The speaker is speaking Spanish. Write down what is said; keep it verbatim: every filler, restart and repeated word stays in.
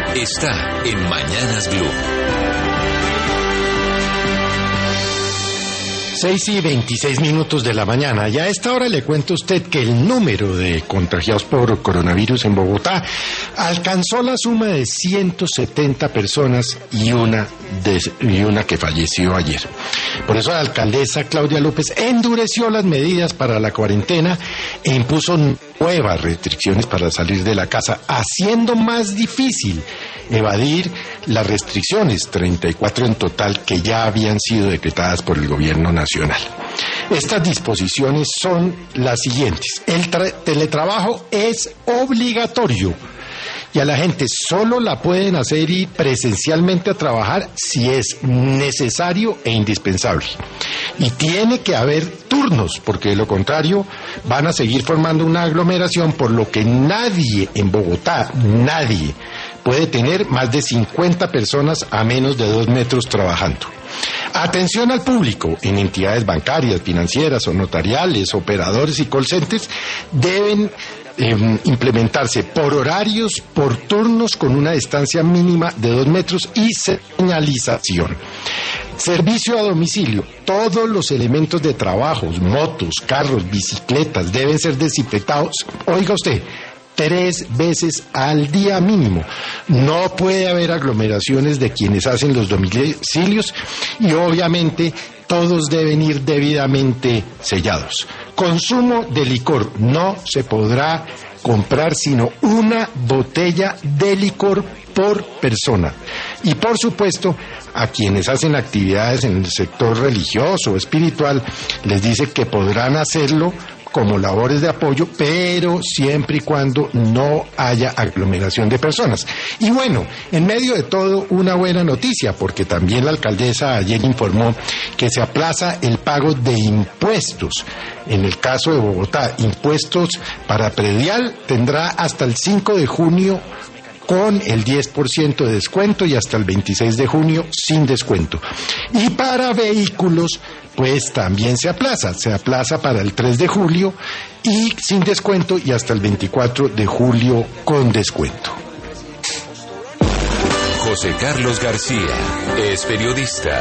está en Mañanas Blue. seis y veintiséis minutos de la mañana. Y a esta hora le cuento a usted que el número de contagiados por coronavirus en Bogotá alcanzó la suma de ciento setenta personas y una, de, y una que falleció ayer. Por eso la alcaldesa Claudia López endureció las medidas para la cuarentena e impuso nuevas restricciones para salir de la casa, haciendo más difícil evadir las restricciones, treinta y cuatro en total, que ya habían sido decretadas por el gobierno nacional. Estas disposiciones son las siguientes: el teletrabajo es obligatorio y a la gente solo la pueden hacer ir presencialmente a trabajar si es necesario e indispensable. Y tiene que haber turnos, porque de lo contrario van a seguir formando una aglomeración, por lo que nadie en Bogotá, nadie, puede tener más de cincuenta personas a menos de dos metros trabajando. Atención al público: en entidades bancarias, financieras o notariales, operadores y call centers deben eh, implementarse por horarios, por turnos, con una distancia mínima de dos metros y señalización. Servicio a domicilio: todos los elementos de trabajo, motos, carros, bicicletas, deben ser desinfectados, oiga usted, tres veces al día mínimo. No puede haber aglomeraciones de quienes hacen los domicilios y obviamente todos deben ir debidamente sellados. Consumo de licor: no se podrá comprar sino una botella de licor por persona. Y por supuesto, a quienes hacen actividades en el sector religioso o espiritual, les dice que podrán hacerlo como labores de apoyo, pero siempre y cuando no haya aglomeración de personas. Y bueno, en medio de todo, una buena noticia, porque también la alcaldesa ayer informó que se aplaza el pago de impuestos. En el caso de Bogotá, impuestos para predial tendrá hasta el cinco de junio con el diez por ciento de descuento y hasta el veintiséis de junio sin descuento. Y para vehículos, pues también se aplaza, se aplaza para el tres de julio y sin descuento, y hasta el veinticuatro de julio con descuento. José Carlos García es periodista.